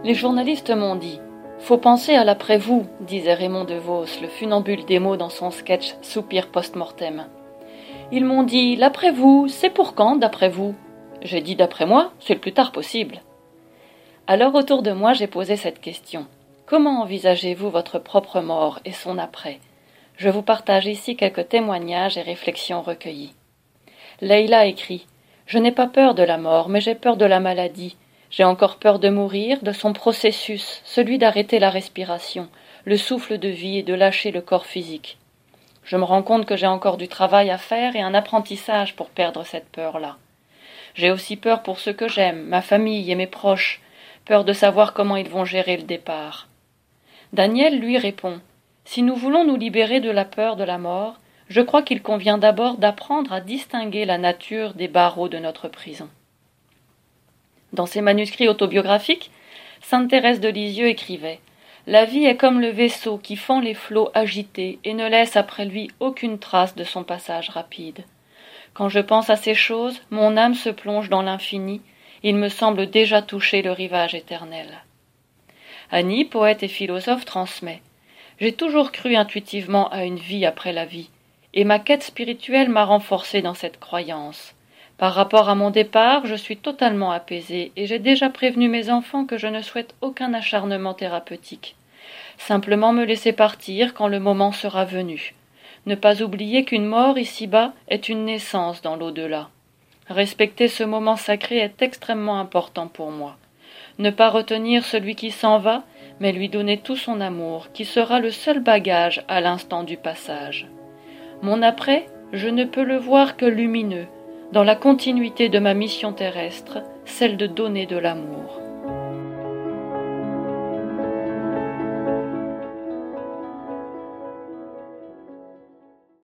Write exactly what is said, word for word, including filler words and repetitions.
Les journalistes m'ont dit « Faut penser à l'après-vous », disait Raymond DeVos, le funambule des mots dans son sketch « Soupir post-mortem ». Ils m'ont dit « L'après-vous, c'est pour quand, d'après vous ?» J'ai dit « D'après moi, c'est le plus tard possible ». Alors autour de moi, j'ai posé cette question. Comment envisagez-vous votre propre mort et son après ? Je vous partage ici quelques témoignages et réflexions recueillies. Leïla écrit « Je n'ai pas peur de la mort, mais j'ai peur de la maladie. J'ai encore peur de mourir, de son processus, celui d'arrêter la respiration, le souffle de vie et de lâcher le corps physique. Je me rends compte que j'ai encore du travail à faire et un apprentissage pour perdre cette peur-là. J'ai aussi peur pour ceux que j'aime, ma famille et mes proches, peur de savoir comment ils vont gérer le départ. » Daniel lui répond « Si nous voulons nous libérer de la peur de la mort, je crois qu'il convient d'abord d'apprendre à distinguer la nature des barreaux de notre prison. » Dans ses manuscrits autobiographiques, sainte Thérèse de Lisieux écrivait « La vie est comme le vaisseau qui fend les flots agités et ne laisse après lui aucune trace de son passage rapide. Quand je pense à ces choses, mon âme se plonge dans l'infini, il me semble déjà toucher le rivage éternel. » Annie, poète et philosophe, transmet « J'ai toujours cru intuitivement à une vie après la vie, et ma quête spirituelle m'a renforcée dans cette croyance. Par rapport à mon départ, je suis totalement apaisée et j'ai déjà prévenu mes enfants que je ne souhaite aucun acharnement thérapeutique. Simplement me laisser partir quand le moment sera venu. Ne pas oublier qu'une mort ici-bas est une naissance dans l'au-delà. Respecter ce moment sacré est extrêmement important pour moi. Ne pas retenir celui qui s'en va, mais lui donner tout son amour, qui sera le seul bagage à l'instant du passage. Mon après, je ne peux le voir que lumineux, dans la continuité de ma mission terrestre, celle de donner de l'amour.